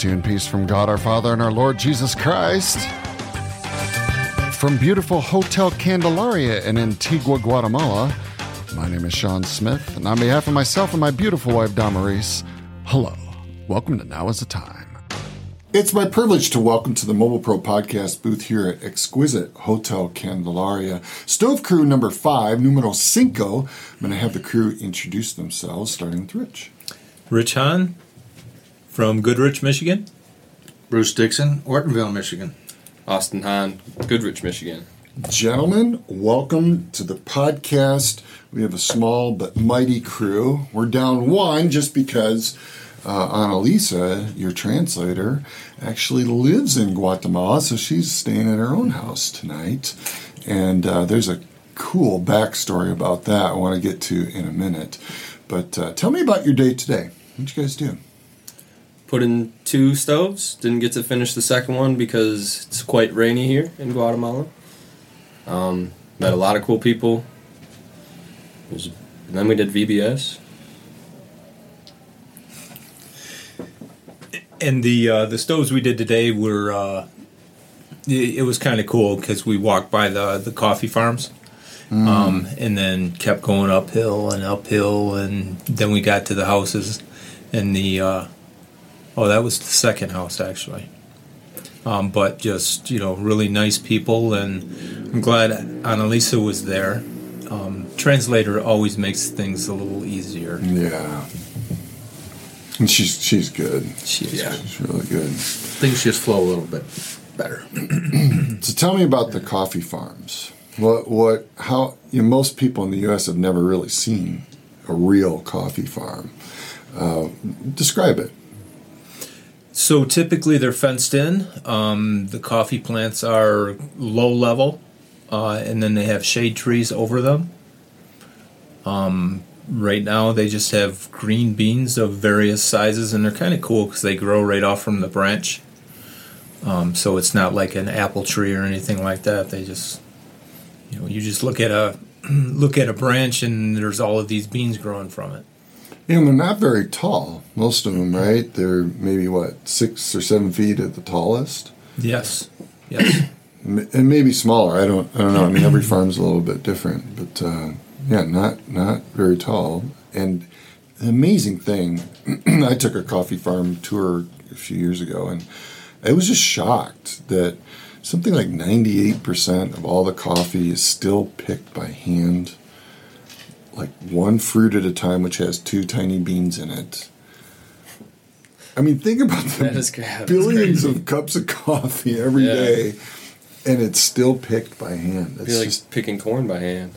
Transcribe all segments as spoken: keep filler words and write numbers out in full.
to you in peace from God our Father and our Lord Jesus Christ. From beautiful Hotel Candelaria in Antigua, Guatemala, my name is Sean Smith, and on behalf of myself and my beautiful wife, Damaris, hello. Welcome to Now is the Time. It's my privilege to welcome to the Mobile Pro Podcast booth here at exquisite Hotel Candelaria, Stove Crew number five, numero cinco. I'm going to have the crew introduce themselves, starting with Rich. Rich Hahn from Goodrich, Michigan. Bruce Dixon, Ortonville, Michigan. Austin Hahn, Goodrich, Michigan. Gentlemen, welcome to the podcast. We have a small but mighty crew. We're down one just because uh, Annalisa, your translator, actually lives in Guatemala, so she's staying at her own house tonight. And uh, there's a cool backstory about that I want to get to in a minute. But uh, tell me about your day today. What'd you guys do? Put in two stoves. Didn't get to finish the second one because it's quite rainy here in Guatemala. Um, met a lot of cool people. It was, and then we did V B S. And the uh, the stoves we did today were, uh, it, it was kind of cool because we walked by the, the coffee farms. Mm. Um, and then kept going uphill and uphill, and then we got to the houses, and the uh, oh, that was the second house actually. Um, but just you know, really nice people, and I'm glad Annalisa was there. Um, translator always makes things a little easier. Yeah, and she's she's good. She is yeah, good. She's really good. Things just flow a little bit better. So tell me about the coffee farms. What, what, how, you know, most people in the U S have never really seen a real coffee farm. Uh, describe it. So typically they're fenced in. Um, the coffee plants are low level, uh, and then they have shade trees over them. Um, right now they just have green beans of various sizes, and they're kind of cool because they grow right off from the branch. Um, so it's not like an apple tree or anything like that. They just... You know, you just look at a look at a branch, and there's all of these beans growing from it. Yeah, and they're not very tall. Most of them, right? They're maybe what six or seven feet at the tallest. Yes, yes, and maybe smaller. I don't, I don't know. I mean, every farm's a little bit different, but uh, yeah, not not very tall. And the amazing thing, I took a coffee farm tour a few years ago, and I was just shocked that something like ninety-eight percent of all the coffee is still picked by hand, like one fruit at a time, which has two tiny beans in it. I mean, think about the billions of cups of coffee every yeah. day, and it's still picked by hand. I feel like just picking corn by hand.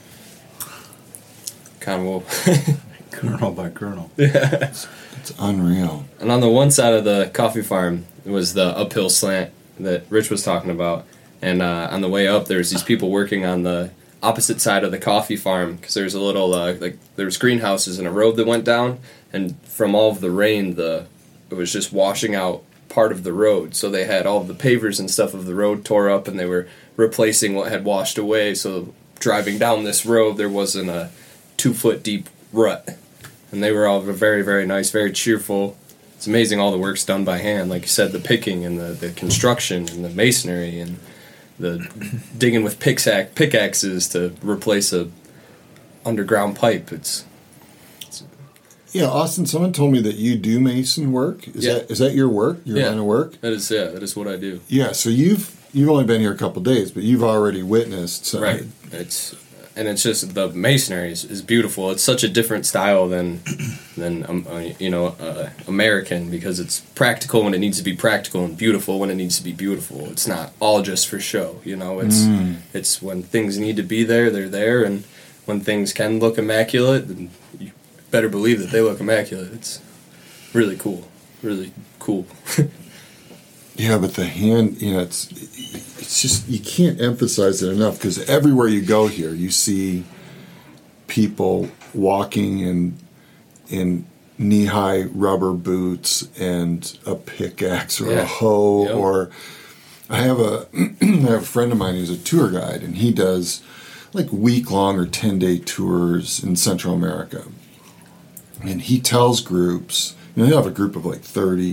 Kind of Kernel by kernel. Yeah. It's, it's unreal. And on the one side of the coffee farm was the uphill slant that Rich was talking about, and uh, on the way up there's these people working on the opposite side of the coffee farm because there's a little uh, like there's greenhouses and a road that went down, and from all of the rain the it was just washing out part of the road, so they had all of the pavers and stuff of the road tore up, and they were replacing what had washed away, so driving down this road there wasn't a two foot deep rut, and they were all very very nice, very cheerful. It's amazing all the work's done by hand. Like you said, the picking and the, the construction and the masonry and the digging with pickaxe, pickaxes to replace a underground pipe. It's, it's yeah, Austin. Someone told me that you do mason work. Is yeah. that is that your work? Your yeah. line of work? That is yeah. That is what I do. Yeah. So you've you've only been here a couple of days, but you've already witnessed. So right. It's. And it's just the masonry is, is beautiful. It's such a different style than than um, uh, you know uh, American, because it's practical when it needs to be practical and beautiful when it needs to be beautiful. It's not all just for show. You know, it's mm. it's when things need to be there, they're there, and when things can look immaculate, then you better believe that they look immaculate. It's really cool, really cool. Yeah, but the hand, you know, it's it's just, you can't emphasize it enough, because everywhere you go here, you see people walking in in knee-high rubber boots and a pickaxe or yeah. a hoe. Yep. Or I have a I have a friend of mine who's a tour guide, and he does like week-long or ten-day tours in Central America. And he tells groups, you know, he'll have a group of like thirty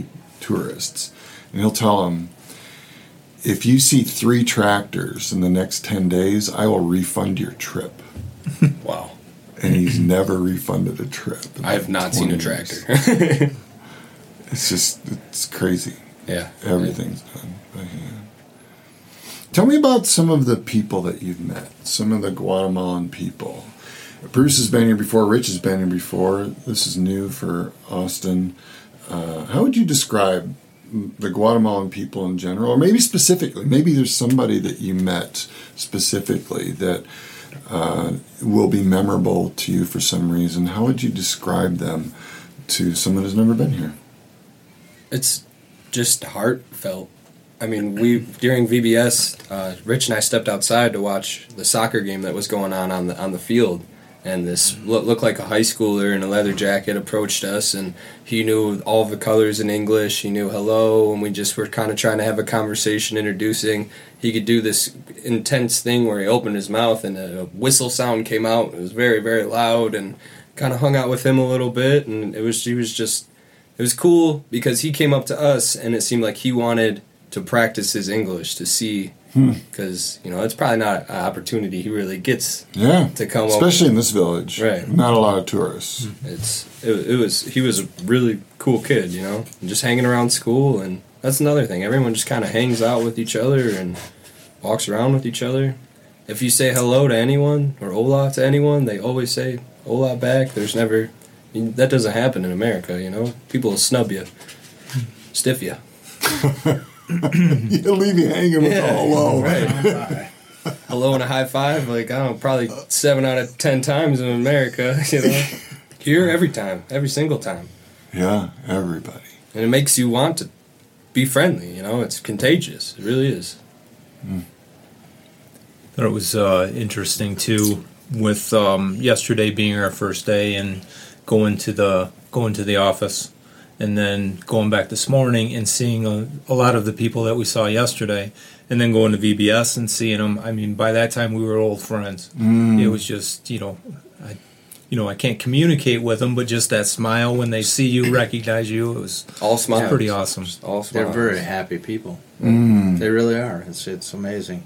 tourists, and he'll tell them, if you see three tractors in the next ten days, I will refund your trip. Wow. And he's never refunded a trip. I have not seen a twenty years. tractor. It's just, it's crazy. Yeah. Everything's done by hand. Tell me about some of the people that you've met, some of the Guatemalan people. Bruce has been here before, Rich has been here before. This is new for Austin. Uh, how would you describe the Guatemalan people in general, or maybe specifically? Maybe there's somebody that you met specifically that uh, will be memorable to you for some reason. How would you describe them to someone who's never been here? It's just heartfelt. I mean, we during V B S, uh, Rich and I stepped outside to watch the soccer game that was going on on the on the field, and this lo- looked like a high schooler in a leather jacket approached us, and he knew all the colors in English. He knew hello, and we just were kind of trying to have a conversation, introducing. He could do this intense thing where he opened his mouth and a whistle sound came out. It was very, very loud, and kind of hung out with him a little bit, and it was he was just. It was cool because he came up to us and it seemed like he wanted to practice his English to see, because hmm. you know it's probably not an opportunity he really gets. Yeah, to come especially up. in this village. Right, not a lot of tourists. It's it, it was he was a really cool kid, you know, just hanging around school, and that's another thing. Everyone just kind of hangs out with each other and walks around with each other. If you say hello to anyone or hola to anyone, they always say hola back. There's never. I mean, that doesn't happen in America, you know? People will snub you, stiff you. You'll leave you hanging with yeah, a hello. Right. Hello and a high five, like, I don't know, probably seven out of ten times in America, you know? Here, every time, every single time. Yeah, everybody. And it makes you want to be friendly, you know? It's contagious. It really is. Mm. I thought it was uh, interesting, too, with um, yesterday being our first day and going to the going to the office, and then going back this morning and seeing a, a lot of the people that we saw yesterday, and then going to V B S and seeing them. I mean, by that time we were old friends. Mm. It was just, you know, I, you know, I can't communicate with them, but just that smile when they see you, recognize you, it was all smiles. Pretty awesome. All smiles. They're very happy people. Mm. They really are. It's it's amazing.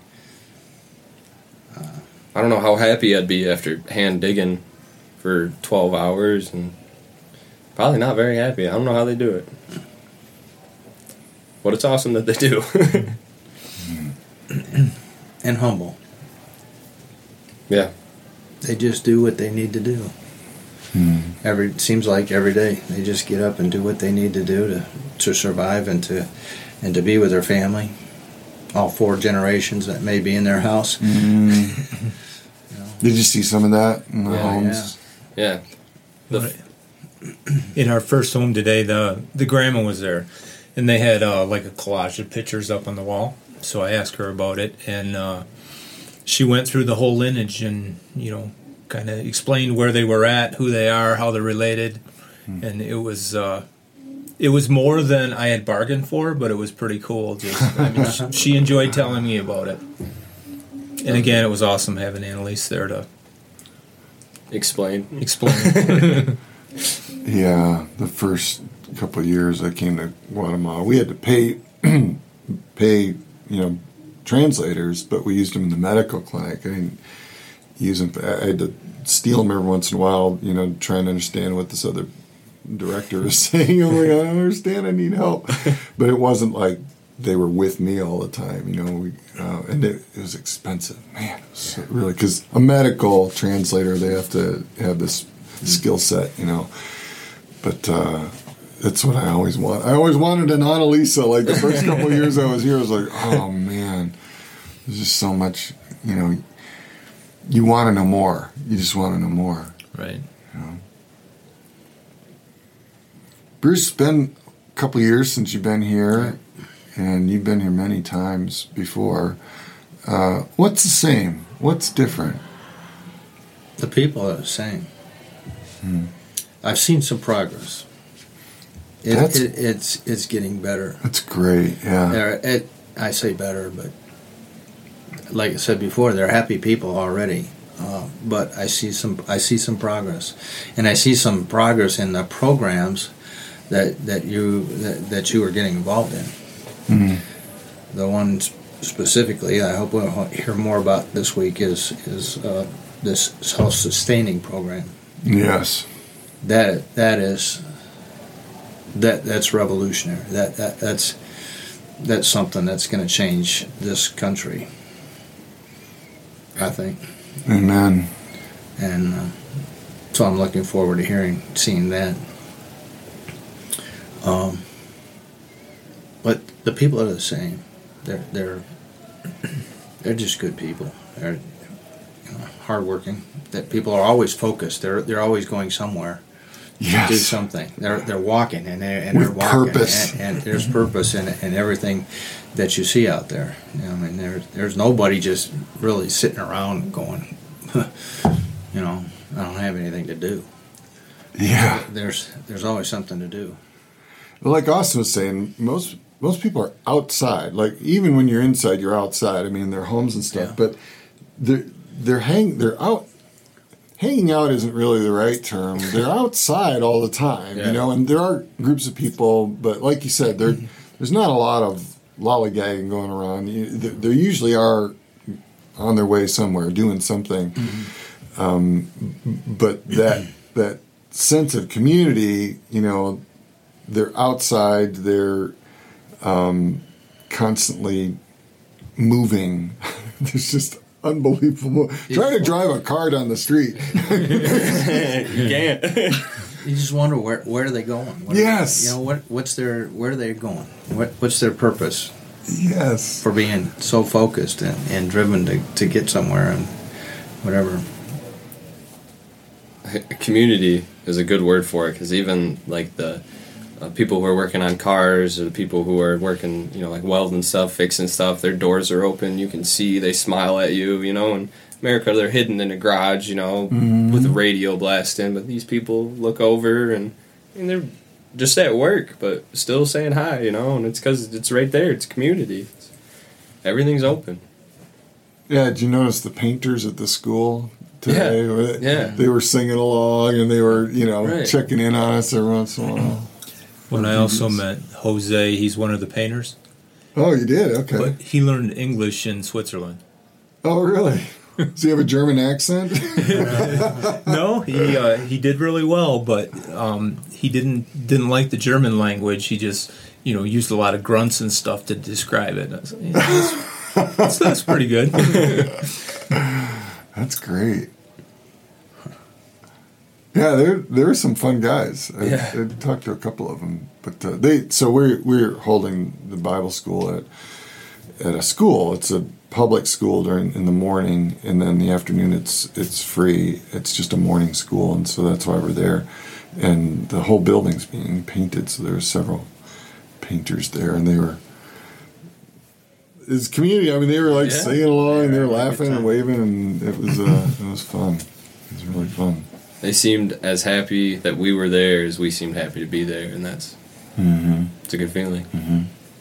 Uh, I don't know how happy I'd be after hand digging for twelve hours, and probably not very happy. I don't know how they do it. But it's awesome that they do. And humble. Yeah. They just do what they need to do. Hmm. Every seems like every day they just get up and do what they need to do to, to survive and to and to be with their family. All four generations that may be in their house. Mm. You know. Did you see some of that in the yeah, homes? Yeah. yeah. The, in our first home today, the the grandma was there, and they had uh, like a collage of pictures up on the wall. So I asked her about it, and uh, she went through the whole lineage and, you know, kind of explained where they were at, who they are, how they're related, hmm. and it was uh, it was more than I had bargained for, but it was pretty cool. Just I mean, she, she enjoyed telling me about it, and again, it was awesome having Annalise there to explain. Explain. Yeah, the first couple of years I came to Guatemala, we had to pay pay you know translators, but we used them in the medical clinic. I didn't use them. I had to steal them every once in a while, you know, trying to understand what this other director was saying. I'm like, I don't understand. I need help. But it wasn't like they were with me all the time, you know. We, uh, and it, it was expensive, man. It was so, really, because a medical translator, they have to have this mm-hmm. skill set, you know. But uh, that's what I always want. I always wanted an Annalisa. Like the first couple of years I was here, I was like, oh man, there's just so much, you know. You want to know more. You just want to know more. Right. You know? Bruce, it's been a couple of years since you've been here, right. And you've been here many times before. Uh, what's the same? What's different? The people are the same. Hmm. I've seen some progress. It, it, it's it's getting better. That's great. Yeah. They're, it, I say better, but like I said before, they're happy people already. Uh, but I see some I see some progress, and I see some progress in the programs that that you that, that you are getting involved in. Mm-hmm. The one specifically, I hope we'll hear more about this week is is uh, this self-sustaining program. Yes. That that is that that's revolutionary. That, that that's that's something that's going to change this country, I think. Amen. And uh, so I'm looking forward to hearing, seeing that. Um, but the people are the same. They're they're they're just good people. They're you know, hardworking. That people are always focused. They're they're always going somewhere. Yes. To do something. They're they're walking and they and With they're walking purpose. And, and there's purpose in in everything that you see out there. You know, I mean, there there's nobody just really sitting around going, you know, I don't have anything to do. Yeah. There's there's always something to do. Well, like Austin was saying, most most people are outside. Like even when you're inside, you're outside. I mean, their homes and stuff, Yeah. but they're they're hang they're out. Hanging out isn't really the right term. They're outside all the time, Yeah. you know. And there are groups of people, but like you said, there there's not a lot of lollygagging going around. You, they, they usually are on their way somewhere, doing something. Mm-hmm. Um, but that that sense of community, you know, they're outside. They're um, constantly moving. There's just unbelievable. Trying to drive a car down the street. You can't. You just wonder where where are they going? What are- Yes. you know what what's their where are they going? What what's their purpose Yes. for being so focused and, and driven to, to get somewhere and whatever. Community is a good word for it, because even like the uh, people who are working on cars, or the people who are working, you know, like welding stuff, fixing stuff, their doors are open. You can see, they smile at you, you know. In America, they're hidden in a garage, you know, Mhm. with the radio blasting. But these people look over and, and they're just at work, but still saying hi, you know. And it's because it's right there. It's community. It's, everything's open. Yeah, did you notice the painters at the school today? Yeah, yeah. They were singing along and they were, you know, Right. checking in on us every once in a while. When I also met Jose, he's one of the painters, Oh, you did? Okay. but he learned English in Switzerland. Oh, really? Does he have a German accent? No, he uh, he did really well, but um, he didn't didn't like the German language. He just you know used a lot of grunts and stuff to describe it. I was like, yeah, that's, that's, that's pretty good. That's great. Yeah, there there are some fun guys. I, Yeah. I talked to a couple of them, but uh, they. So we're we're holding the Bible school at at a school. It's a public school during in the morning, and then in the afternoon it's it's free. It's just a morning school, and so that's why we're there. And the whole building's being painted, so there were several painters there, and they were. It's community. I mean, they were like Yeah. singing along, and they were Yeah, laughing and waving, and it was uh, it was fun. It was really fun. They seemed as happy that we were there as we seemed happy to be there, and that's Mm-hmm. it's a good feeling. Mm-hmm.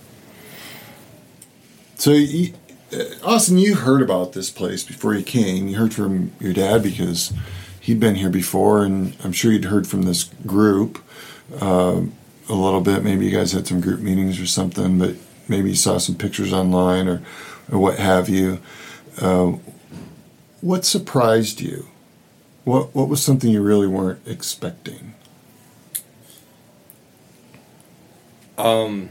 So, you, uh, Austin, you heard about this place before you came. You heard from your dad because he'd been here before, and I'm sure you'd heard from this group uh, a little bit. Maybe you guys had some group meetings or something, but maybe you saw some pictures online or, or what have you. Uh, what surprised you? What What was something you really weren't expecting? Um,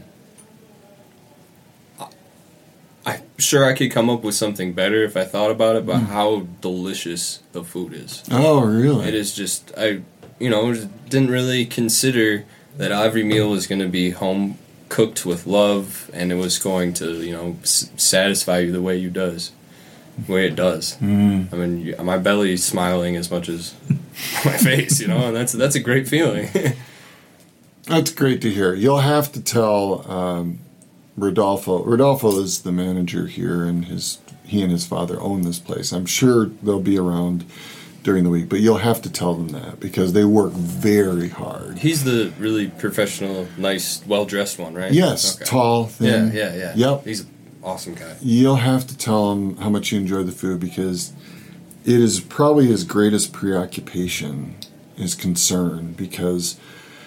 I- I'm sure I could come up with something better if I thought about it, but how delicious the food is. Oh, really? It is just, I, you know, just didn't really consider that every meal was going to be home cooked with love, and it was going to, you know, s- satisfy you the way you does, the way it does. Mm. I mean, you- my belly's smiling as much as my face, you know, and that's that's a great feeling. That's great to hear. You'll have to tell um, Rodolfo. Rodolfo is the manager here, and his he and his father own this place. I'm sure they'll be around during the week, but you'll have to tell them that because they work very hard. He's the really professional, nice, well-dressed one, right? Yes, Okay. tall, Yeah, thin. yeah, yeah. Yep. He's an awesome guy. You'll have to tell him how much you enjoy the food because it is probably his greatest preoccupation is concern because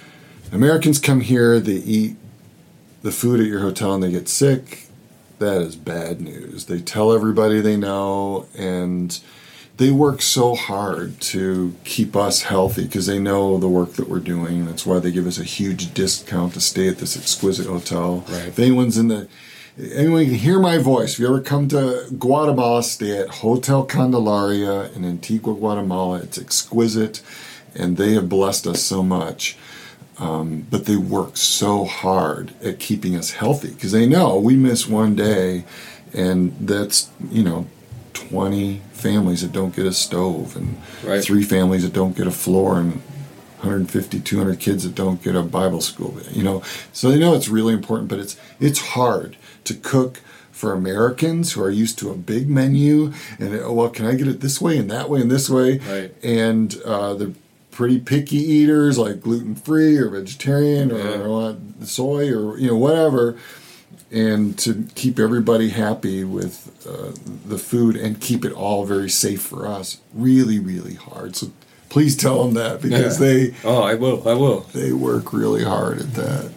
Americans come here, they eat the food at your hotel and they get sick. That is bad news. They tell everybody they know, and they work so hard to keep us healthy because they know the work that we're doing. That's why they give us a huge discount to stay at this exquisite hotel. Right. If anyone's in the, anyone can hear my voice, if you ever come to Guatemala, stay at Hotel Candelaria in Antigua, Guatemala. It's exquisite, and they have blessed us so much. Um, but they work so hard at keeping us healthy because they know we miss one day, and that's, you know, twenty families that don't get a stove, and right. three families that don't get a floor, and one hundred fifty, two hundred kids that don't get a Bible school. You know, so they know it's really important, but it's it's hard to cook for Americans who are used to a big menu, and oh, well, can I get it this way and that way and this way? Right. And uh, they're pretty picky eaters, like gluten-free or vegetarian or, yeah. or want soy or, you know, whatever. And to keep everybody happy with uh, the food and keep it all very safe for us, really, really hard. So please tell them that, because yeah. they oh, I will, I will. They work really hard at that.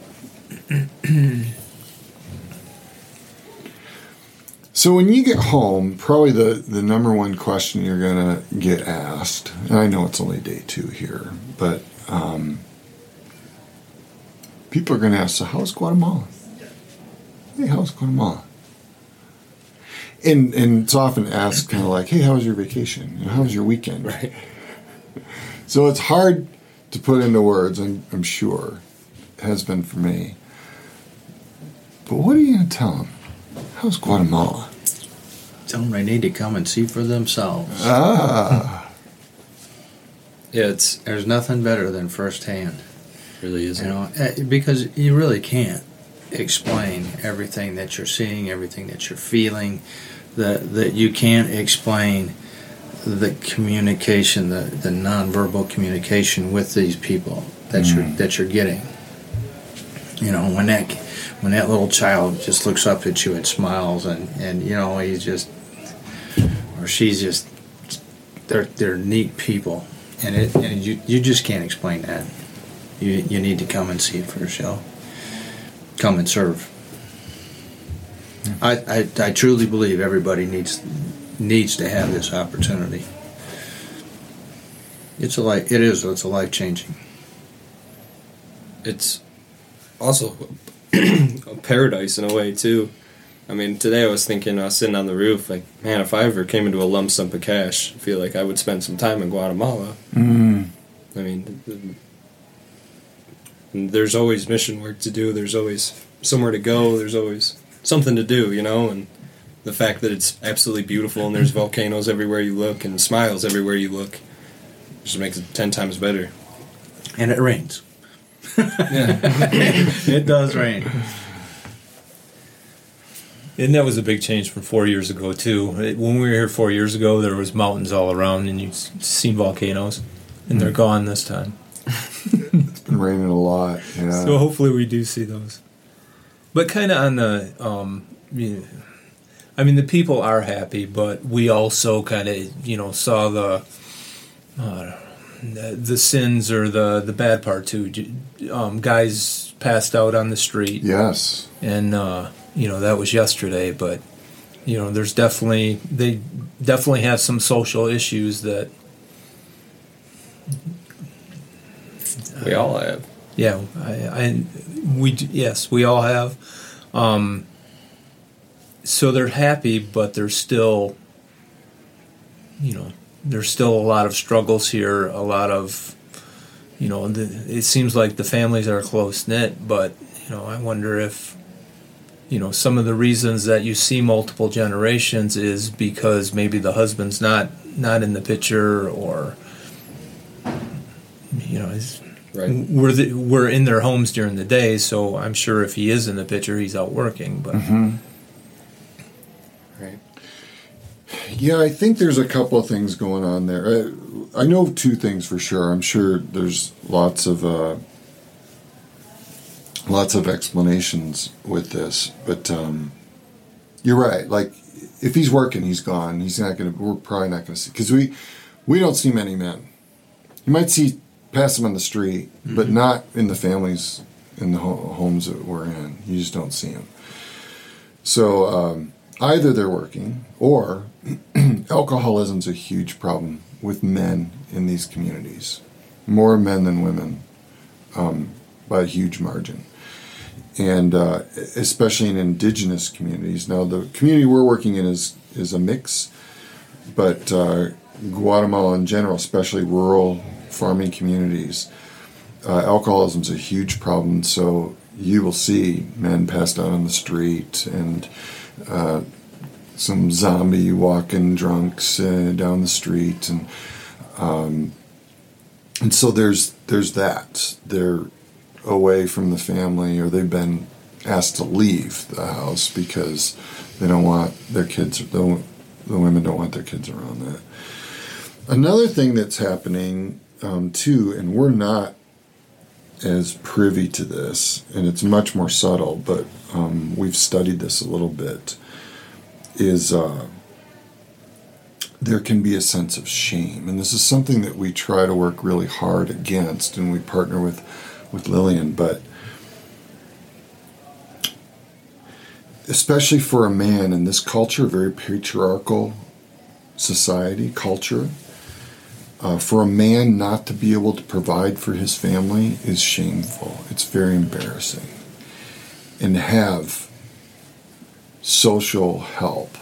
So when you get home, probably the, the number one question you're going to get asked, and I know it's only day two here, but um, people are going to ask, so how's Guatemala? Hey, how's Guatemala? And and it's often asked kind of like, hey, how was your vacation? You know, how was your weekend? Right. So it's hard to put into words, I'm, I'm sure. It has been for me. But what are you going to tell them? How's Guatemala? Tell them they need to come and see for themselves. Ah. Yeah, it's There's nothing better than firsthand. really isn't. You know, eh, because you really can't explain everything that you're seeing, everything that you're feeling. That that you can't explain the communication, the, the nonverbal communication with these people that Mm. you're that you're getting. You know, when that when that little child just looks up at you and smiles, and, and you know, he's just, or she's just, they're they're neat people, and it and you you just can't explain that. You you need to come and see it for yourself. Come and serve. I, I, I truly believe everybody needs needs to have this opportunity. It's a life. It is. It's a life changing. It's also a paradise in a way too. I mean, today I was thinking, I was sitting on the roof, like, man, if I ever came into a lump sum of cash, I feel like I would spend some time in Guatemala. Mm. I mean, there's always mission work to do. There's always somewhere to go. There's always something to do, you know. And the fact that it's absolutely beautiful and there's volcanoes everywhere you look and smiles everywhere you look just makes it ten times better. And it rains. Yeah. It does rain. And that was a big change from four years ago too. It- When we were here four years ago, there was mountains all around, and you've seen volcanoes, and they're gone this time. It's been raining a lot. Yeah. So hopefully we do see those. But kind of on the, um, you- I mean, the people are happy, but we also kind of, you know, saw the, uh, the the sins or the the bad part too. J- Um, guys passed out on the street, Yes. and uh, you know, that was yesterday. But you know, there's definitely they definitely have some social issues that. We all have. Yeah, I, I we d- yes, we all have. Um, so they're happy, but there's still, you know, there's still a lot of struggles here. A lot of, you know, the, it seems like the families are close knit, but you know, I wonder if, you know, some of the reasons that you see multiple generations is because maybe the husband's not not in the picture, or you know, is. Right. We're the, we're in their homes during the day, so I'm sure if he is in the picture, he's out working. But Mm-hmm. Right. Yeah, I think there's a couple of things going on there. I, I know two things for sure. I'm sure there's lots of uh, lots of explanations with this, but um, you're right. Like, if he's working, he's gone. He's not going to. We're probably not going to see, because we we don't see many men. You might see pass them on the street, mm-hmm. but not in the families, in the ho- homes that we're in. You just don't see them. So um, either they're working, or alcoholism's a huge problem with men in these communities. More men than women, um, by a huge margin. And uh, especially in indigenous communities. Now, the community we're working in is, is a mix, but uh, Guatemala in general, especially rural farming communities, uh, alcoholism is a huge problem. So you will see men passed out on the street, and uh, some zombie walking drunks uh, down the street, and um, and so there's there's that. They're away from the family, or they've been asked to leave the house because they don't want their kids. The, the women don't want their kids around that. Another thing that's happening um, too, and we're not as privy to this, and it's much more subtle, but um, we've studied this a little bit, is uh, there can be a sense of shame. And this is something that we try to work really hard against, and we partner with, with Lillian, but especially for a man in this culture, very patriarchal society, culture, Uh, for a man not to be able to provide for his family is shameful. It's very embarrassing. And to have social help,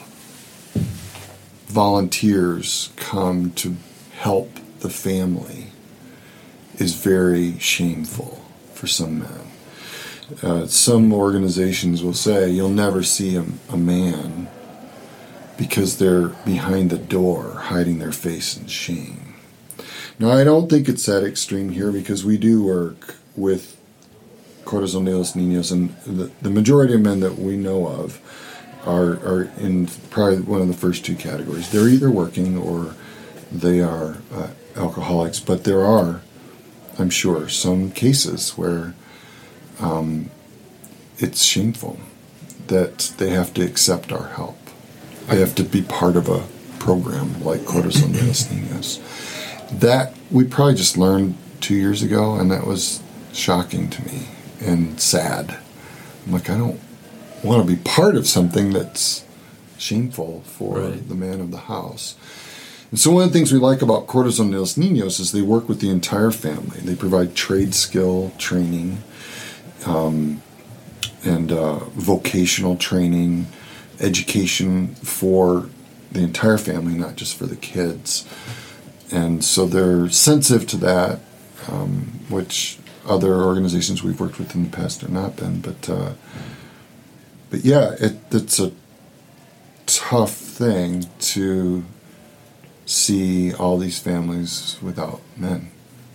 volunteers come to help the family, is very shameful for some men. Uh, some organizations will say you'll never see a, a man because they're behind the door hiding their face in shame. Now, I don't think it's that extreme here, because we do work with Corazón de los Niños, and the, the majority of men that we know of are, are in probably one of the first two categories. They're either working or they are uh, alcoholics, but there are, I'm sure, some cases where um, it's shameful that they have to accept our help. They have to be part of a program like Corazón de los Niños. That we probably just learned two years ago, and that was shocking to me and sad. I'm like, I don't want to be part of something that's shameful for right. the man of the house. And so one of the things we like about Corazón de los Niños is they work with the entire family. They provide trade skill training, um, and uh, vocational training, education for the entire family, not just for the kids. And so they're sensitive to that, um, which other organizations we've worked with in the past have not been. But uh, but yeah, it, it's a tough thing to see all these families without men.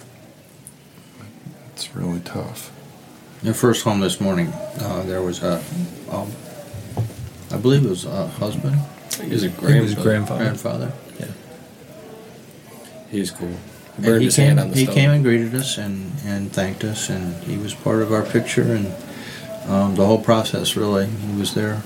It's really tough. The first home this morning, uh, there was a, um, I believe it was a husband. He was a He was a grandfather. Grandfather. Yeah. He was cool. He And burned he his came, hand on the he stove. came and greeted us and, and thanked us, and he was part of our picture, and um, the whole process, really. He was there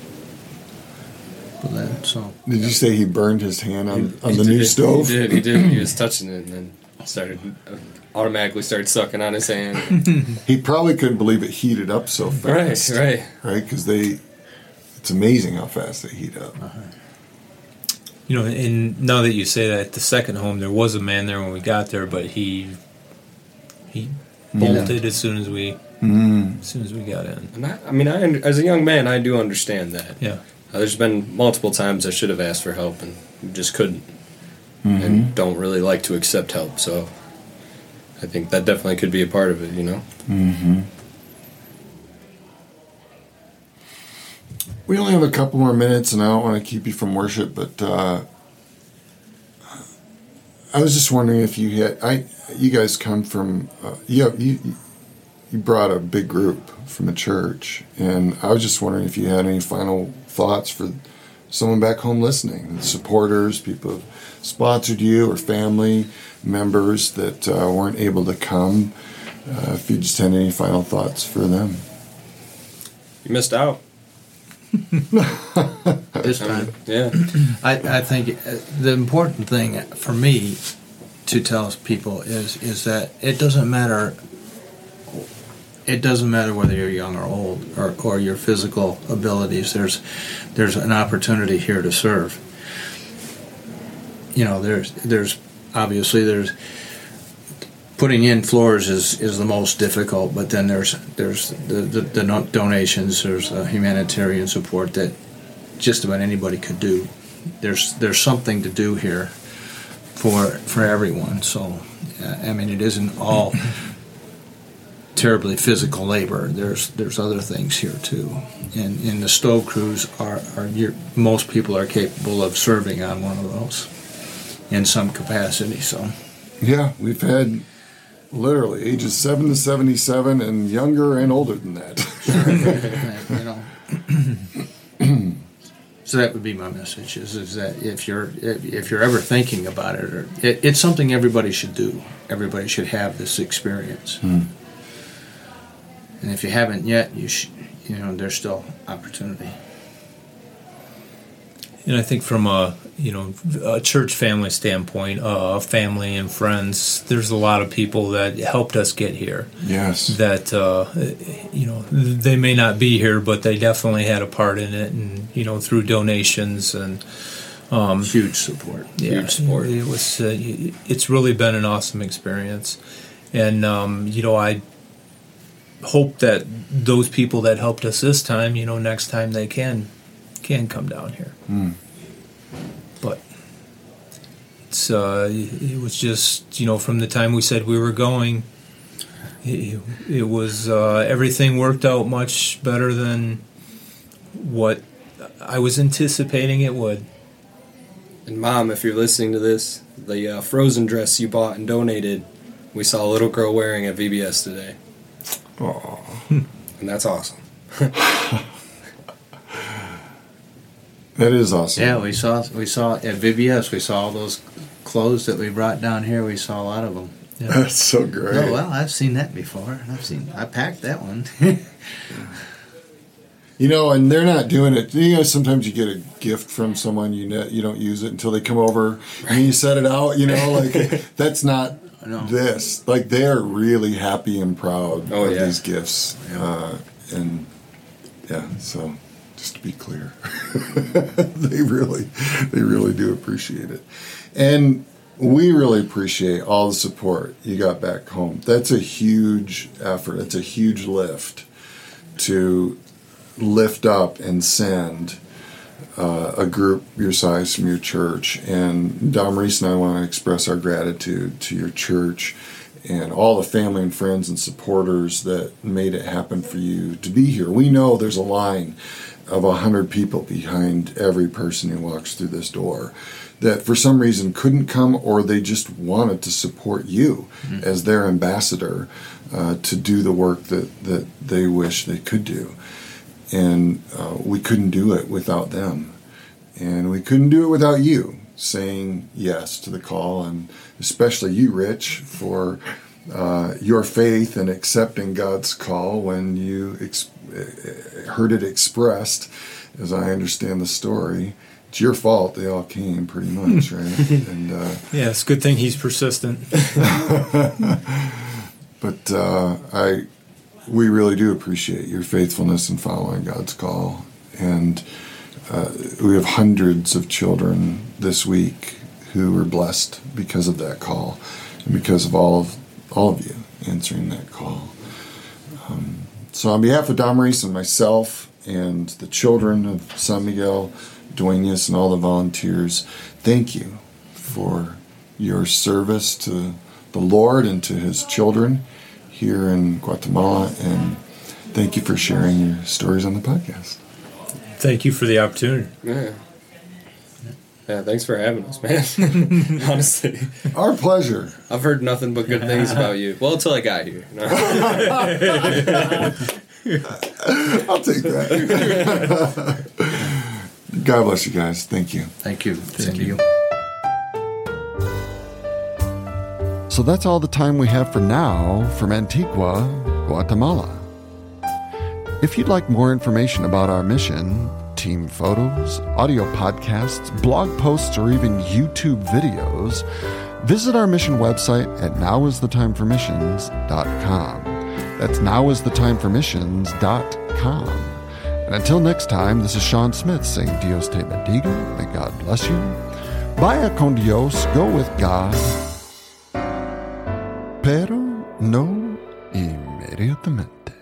for that. So Did you say he burned his hand on, He- on he the did- new stove? He did. He did. He was touching it, and then started uh, automatically started sucking on his hand. He probably couldn't believe it heated up so right, fast. right. Right, because they, it's amazing how fast they heat up. uh-huh. You know, and now that you say that, the second home, there was a man there when we got there, but he he bolted as soon as we Mm. as soon as we got in. And I, I mean, I, under- as a young man, I do understand that. Yeah. Uh, there's been multiple times I should have asked for help and just couldn't, Mm-hmm. and don't really like to accept help. So I think that definitely could be a part of it. You know. Mm-hmm. We only have a couple more minutes, and I don't want to keep you from worship, but uh, I was just wondering if you had, I, you guys come from, uh, you, you, you brought a big group from the church, and I was just wondering if you had any final thoughts for someone back home listening, supporters, people who sponsored you, or family members that uh, weren't able to come. Uh, if you just had any final thoughts for them. You missed out. This I time. mean, yeah. I, I think uh, the important thing for me to tell people is is that it doesn't matter. It doesn't matter whether you're young or old, or, or your physical abilities. There's there's an opportunity here to serve. You know, there's there's obviously there's putting in floors is, is the most difficult, but then there's there's the, the, the donations, there's the humanitarian support that just about anybody could do. There's there's something to do here for for everyone. So, I mean, it isn't all terribly physical labor. There's there's other things here too, and and the stove crews are are your, most people are capable of serving on one of those in some capacity. So, yeah, we've had literally ages seven to seventy-seven, and younger and older than that. You know. So that would be my message: is is that if you're if, if you're ever thinking about it, or it, it's something everybody should do. Everybody should have this experience. Hmm. And if you haven't yet, you should, you know, there's still opportunity. And I think from a you know a church family standpoint, uh, family and friends, there's a lot of people that helped us get here. Yes. That uh, you know they may not be here, but they definitely had a part in it, and you know through donations and um, huge support. Yeah, huge support. It was. Uh, it's really been an awesome experience, and um, you know I. hope that those people that helped us this time, you know, next time they can can come down here. Mm. But it's uh, it was just, you know, from the time we said we were going, it, it was uh, everything worked out much better than what I was anticipating it would. And Mom, if you're listening to this, the uh, Frozen dress you bought and donated, we saw a little girl wearing at V B S today. Aww. And that's awesome. That is awesome. Yeah, we saw we saw at V B S. We saw all those clothes that we brought down here. We saw a lot of them. Yeah. That's so great. Oh well, I've seen that before. I've seen. I packed that one. You know, and they're not doing it. You know, sometimes you get a gift from someone, you know, you don't use it until they come over and you set it out. You know, like that's not No. this. Like they're really happy and proud Oh, of yeah. these gifts, uh, and yeah. So, just to be clear, they really, they really do appreciate it, and we really appreciate all the support you got back home. That's a huge effort. It's a huge lift to lift up and send uh, a group your size from your church. And Dom Reese and I want to express our gratitude to your church and all the family and friends and supporters that made it happen for you to be here. We know there's a line of a hundred people behind every person who walks through this door that for some reason couldn't come, or they just wanted to support you mm-hmm. as their ambassador uh, to do the work that, that they wish they could do. And uh, we couldn't do it without them. And we couldn't do it without you saying yes to the call, and especially you, Rich, for uh, your faith and accepting God's call when you ex- heard it expressed. As I understand the story, it's your fault they all came, pretty much, right? And uh, yeah, it's a good thing he's persistent. But uh, I, we really do appreciate your faithfulness in following God's call, and uh, we have hundreds of children this week who were blessed because of that call, and because of all of all of you answering that call. Um, so, on behalf of Dom Reese and myself and the children of San Miguel, Dueñas, and all the volunteers, thank you for your service to the Lord and to His children here in Guatemala, and thank you for sharing your stories on the podcast. Thank you for the opportunity. Yeah. Yeah, thanks for having us, man. Honestly. Our pleasure. I've heard nothing but good things about you. Well, until I got here. No. I'll take that. God bless you guys. Thank you. Thank you. Thank you. you. So that's all the time we have for now from Antigua, Guatemala. If you'd like more information about our mission, team photos, audio podcasts, blog posts, or even YouTube videos, Visit our mission website at now is the time for missions dot com. That's now is the time for missions dot com. And until next time, this is Sean Smith saying Dios te bendiga, may God bless you. Vaya con Dios, go with God. Pero no inmediatamente.